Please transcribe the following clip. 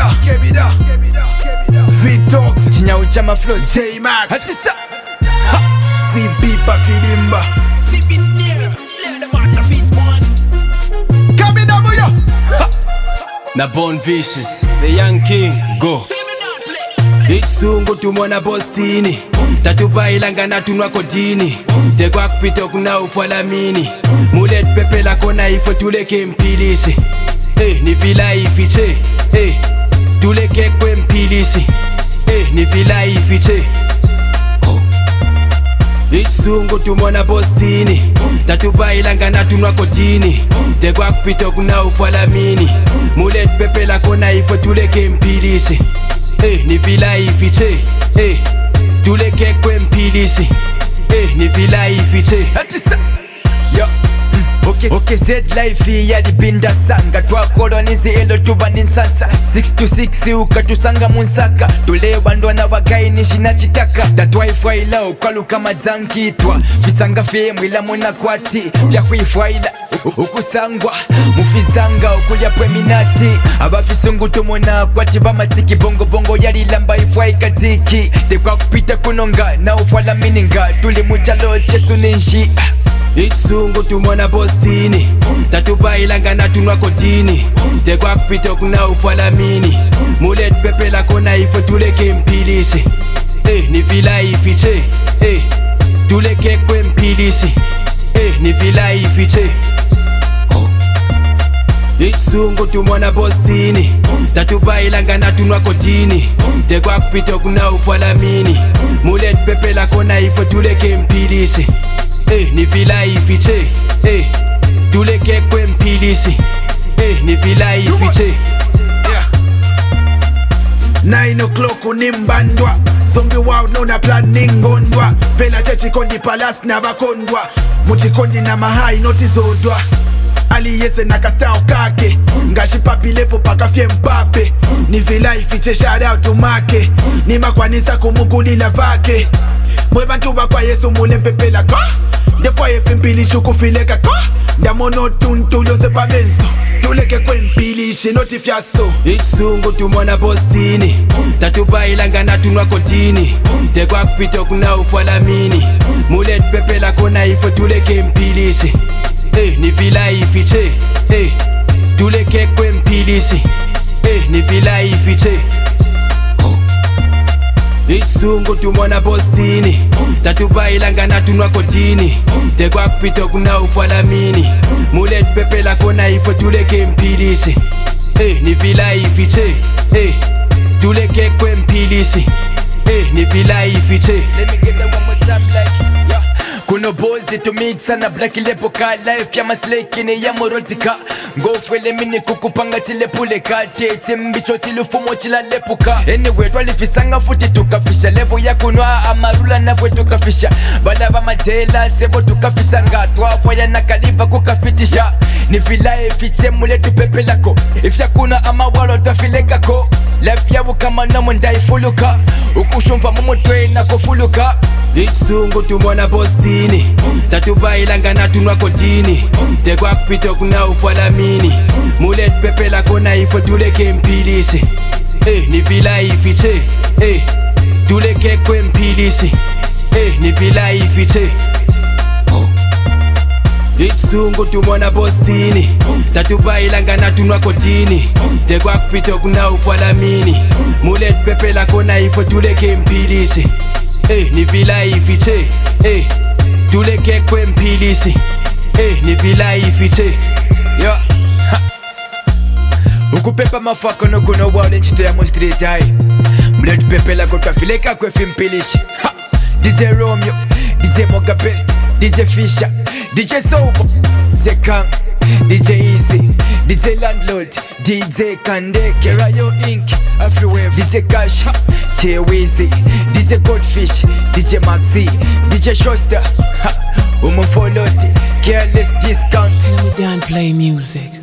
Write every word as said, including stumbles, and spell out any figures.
Kebida, Kebida, V-Talks, Chinyawo chama flow J-Max, Hatisa C B Pafilimba, C B Snare, Slay the March of Beats one. Kebida boyo, na Born Vicious, the young king, go Itsungu tumona Bostini Tatuba ilanga na tunwa kodini Tegwa kupito kuna ufwala mini Mulet pepe la kona ifo tuleke mpilisi Eh, ni vila ifiche Eh, tuleke kwe mpilisi Eh, ni vila ifiche oh. Itsungu tumona Bostini Tatuba ilanga na tunwa kodini Tegwa kupito kuna ufwala mini Mulet pepe la kona ifo tuleke mpilisi Eh, ni vila ifiche Eh, tuleke kwe mpilisi Eh, ni vila ifiche Hatisa Yo mm. Okay, okay, Z-Life yalipinda sanga twakolonize elo tuba ninsasa six to six ukatusanga munsaka tulewa ndwana wakaini shina chitaka tatwaifwaila ukwaluka madzankitwa fisanga femwila muna kwati vyakuifwaila ukusangwa mufizanga ukulya pweminati abafisungu tumona kwati bamatsiki bongo bongo yalilamba ifwaikatiki tekwa kupita kunonga na ufwala mininga tuli muchalo chestu ninshi Itsungu tumona Bostini Tatuba ilanga na tunwa kodini Tegwa kupito kuna ufwala mini Mulet pepe la kona ifo tuleke mpilisi Eh, ni vila ifiche Eh, tuleke kwe mpilisi Eh, ni vila ifiche oh. Itsungu tumona Bostini Tatuba ilanga na tunwa kodini Tegwa kupito kuna ufwala mini Mulet pepe la kona ifo tuleke mpilisi Eh, ni vila ifiche Eh, tuleke kwe mpilisi Eh, ni vila ifiche yeah. Nine o'clock unimbandwa Zombie wow nona planning ngondwa Vela chechi kondi palas na bakondwa Muchikondi na mahai noti zodwa Ali yese na kastao kake Ngashi papilepo paka fie mpape Ni vila ifiche shout out to make Ni makwanisa kumugulila vake Mwe bantu bakwa yesu mule mpepela kwa Defwa yefe mpili shuku fileka kwa Ndamono tuntulo sepa benzo Tuleke kwe mpili shinoti fiaso Itsungu tumona Bostini Tatuba ilanga na tunwa kodini Tegwa kupito kuna ufwala mini Mulet pepe la kona ifo tuleke mpilisi Eh, ni vila ifiche Eh, tuleke kwe mpilisi Eh, ni vila ifiche oh. Itsungu tumona Bostini Tatuba ilanga na tunwa kodini Tegwa kupito kuna ufwala mini Mulet pepe la kona ifo tuleke mpilisi Eh, ni vila ifiche Eh, tuleke kwe mpilisi Eh, ni vila ifiche Let me get that one more time like yeah. Kuno bozi to mix na black lepo ka life ya masleki ni ya morotika Ngofwele mini kukupanga tile pule ka Tete mbicho tilufumo chila lepo ka Anyway twalifisanga futi tukafisha Lepo ya kunwa amarula na fwe tukafisha Balaba matela sebo tukafisanga Twafaya na kaliba kukafitisha Ni vila ifiche mule tupepe lako Ifya kuna ama walo twafileka ko Life ya wukama na mwenda ifuluka Ukushumfa mumutwe na kufuluka Itsungu tumona Bostini Tatuba ilanga na tunwa kodini Tegwa kupito kuna ufwala mini Mulet pepe la kona ifo tuleke mpilisi Eh, ni vila ifiche Eh, tuleke kwe mpilisi Eh, ni vila ifiche oh. Itsungu tumona Bostini Tatuba ilanga na tunwa kodini Tegwa kupito kuna ufwala mini Mulet pepe la kona ifo tuleke mpilisi Eh, ni vila ifiche Eh, tuleke kwe mpilisi Eh, ni vila ifiche Yo ha. Ukupepa mafako no kuno wale nchito ya mo street high Mletu pepe la kotwa fileka kwe fimpilishi ha. D J Romeo, D J Moga Best, D J Fisher, D J Sobo, D J Kang, D J Easy, D J Landlord, D J Kande, Kerayo Inc, everywhere, D J Cash, J Weezy, D J Goldfish, D J Maxi, D J Shoster, Umo Foloti, Careless Discount. Let me down play music.